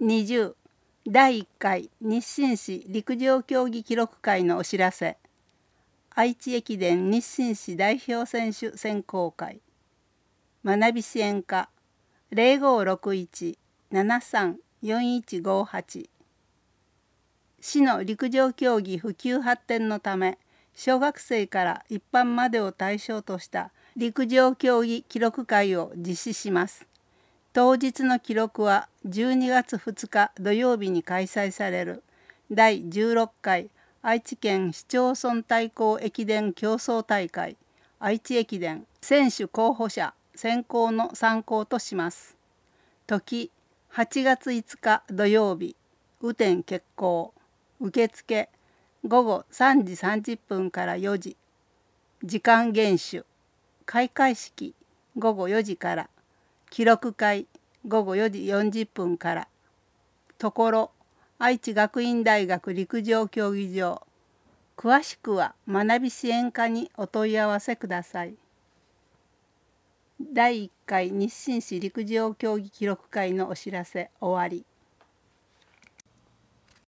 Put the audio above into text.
20第1回日清市陸上競技記録会のお知らせ。愛知駅伝日清市代表選手選考会。学び支援課 0561-734158。市の陸上競技普及発展のため、小学生から一般までを対象とした陸上競技記録会を実施します。当日の記録は12月2日土曜日に開催される第16回愛知県市町村対抗駅伝競争大会愛知駅伝選手候補者選考の参考とします。時8月5日土曜日、雨天決行、受付午後3時30分から4時、時間厳守、開会式午後4時から、記録会午後4時40分から。ところ愛知学院大学陸上競技場。詳しくは学び支援課にお問い合わせください。第1回日清市陸上競技記録会のお知らせ終わり。